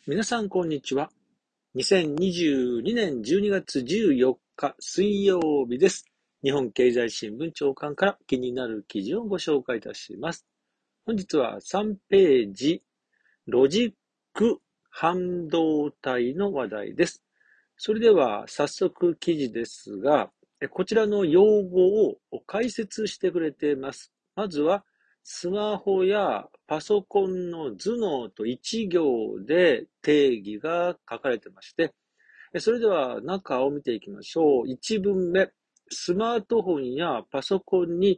皆さん、こんにちは。2022年12月14日水曜日です。日本経済新聞長官から気になる記事をご紹介いたします。本日は3ページ、ロジック半導体の話題です。それでは早速記事ですが、こちらの用語を解説してくれています。まずは、スマホやパソコンの頭脳と一行で定義が書かれてまして、それでは中を見ていきましょう。一文目、スマートフォンやパソコンに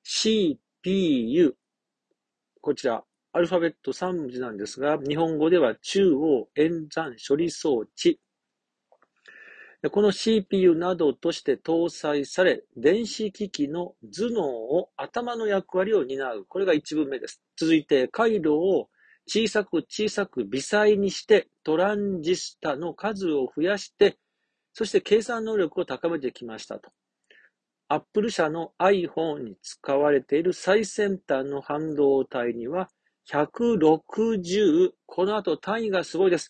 CPU、こちら、アルファベット3文字なんですが、日本語では中央演算処理装置。この CPU などとして搭載され、電子機器の頭脳を頭の役割を担う。これが一文目です。続いて、回路を小さく微細にして、トランジスタの数を増やして、そして計算能力を高めてきましたと。Apple 社の iPhone に使われている最先端の半導体には、160、この後単位がすごいです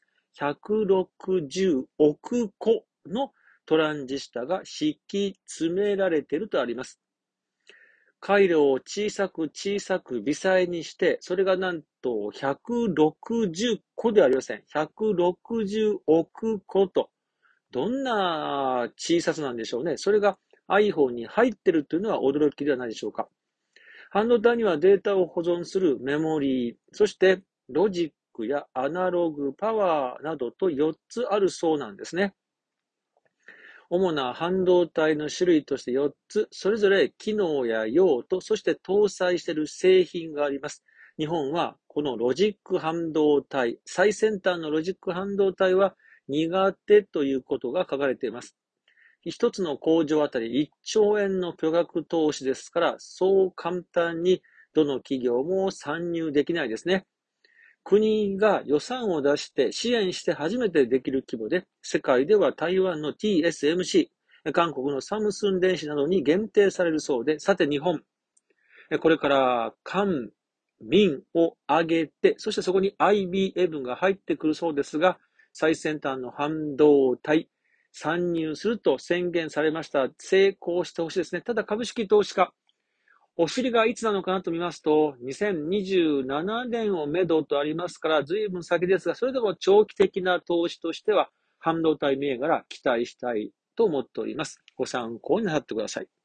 。160億個のトランジスタが敷き詰められているとあります。回路を小さく微細にして、それがなんと160個ではありません。160億個と。どんな小ささなんでしょうね。それが iPhone に入っているというのは驚きではないでしょうか。半導体にはデータを保存するメモリー、そしてロジックやアナログ、パワーなどと4つあるそうなんですね。主な半導体の種類として4つ、それぞれ機能や用途、そして搭載している製品があります。日本はこのロジック半導体、最先端のロジック半導体は苦手ということが書かれています。一つの工場あたり1兆円の巨額投資ですから、そう簡単にどの企業も参入できないですね。国が予算を出して支援して初めてできる規模で、世界では台湾の TSMC、韓国のサムスン電子などに限定されるそうで、さて日本、これから官民を挙げて、そしてそこに IBM が入ってくるそうですが、最先端の半導体、参入すると宣言されました。成功してほしいですね。ただ株式投資家、お尻がいつなのかなと見ますと、2027年をめどとありますから、随分先ですが、それでも長期的な投資としては、半導体銘柄期待したいと思っております。ご参考になさってください。